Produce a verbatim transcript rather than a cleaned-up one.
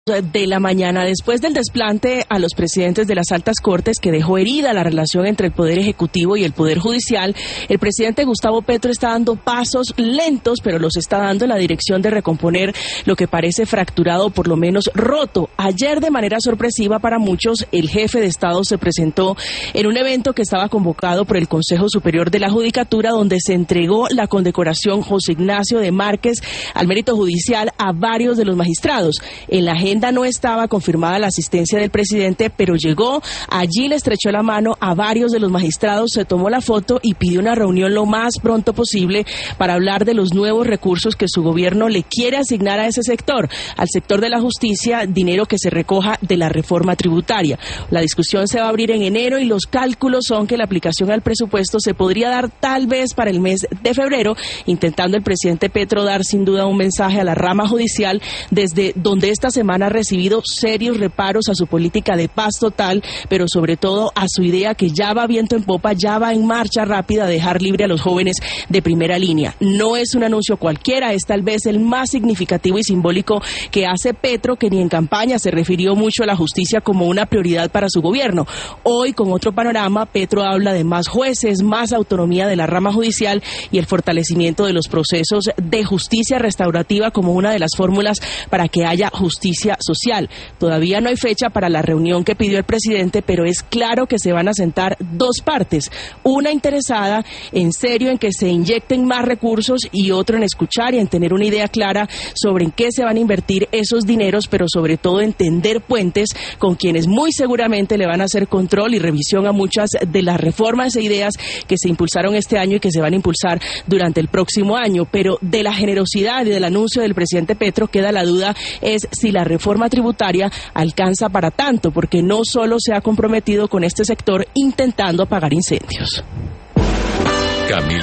De la mañana, después del desplante a los presidentes de las altas cortes que dejó herida la relación entre el Poder Ejecutivo y el Poder Judicial, el presidente Gustavo Petro está dando pasos lentos, pero los está dando en la dirección de recomponer lo que parece fracturado o por lo menos roto. Ayer, de manera sorpresiva para muchos, el jefe de Estado se presentó en un evento que estaba convocado por el Consejo Superior de la Judicatura, donde se entregó la condecoración José Ignacio de Márquez al mérito judicial a varios de los magistrados. En la agenda no estaba confirmada la asistencia del presidente, pero llegó, allí le estrechó la mano a varios de los magistrados, se tomó la foto y pidió una reunión lo más pronto posible para hablar de los nuevos recursos que su gobierno le quiere asignar a ese sector, al sector de la justicia, dinero que se recoja de la reforma tributaria. La discusión se va a abrir en enero y los cálculos son que la aplicación al presupuesto se podría dar tal vez para el mes de febrero, intentando el presidente Petro dar sin duda un mensaje a la rama judicial desde donde esta semana ha recibido serios reparos a su política de paz total, pero sobre todo a su idea que ya va viento en popa, ya va en marcha rápida a dejar libre a los jóvenes de primera línea. No es un anuncio cualquiera, es tal vez el más significativo y simbólico que hace Petro, que ni en campaña se refirió mucho a la justicia como una prioridad para su gobierno. Hoy, con otro panorama, Petro habla de más jueces, más autonomía de la rama judicial y el fortalecimiento de los procesos de justicia restaurativa como una de las fórmulas para que haya justicia social. Todavía no hay fecha para la reunión que pidió el presidente, pero es claro que se van a sentar dos partes, una interesada en serio en que se inyecten más recursos y otro en escuchar y en tener una idea clara sobre en qué se van a invertir esos dineros, pero sobre todo en tender puentes con quienes muy seguramente le van a hacer control y revisión a muchas de las reformas e ideas que se impulsaron este año y que se van a impulsar durante el próximo año. Pero de la generosidad y del anuncio del presidente Petro queda la duda es si la reforma tributaria alcanza para tanto, porque no solo se ha comprometido con este sector intentando apagar incendios. Camila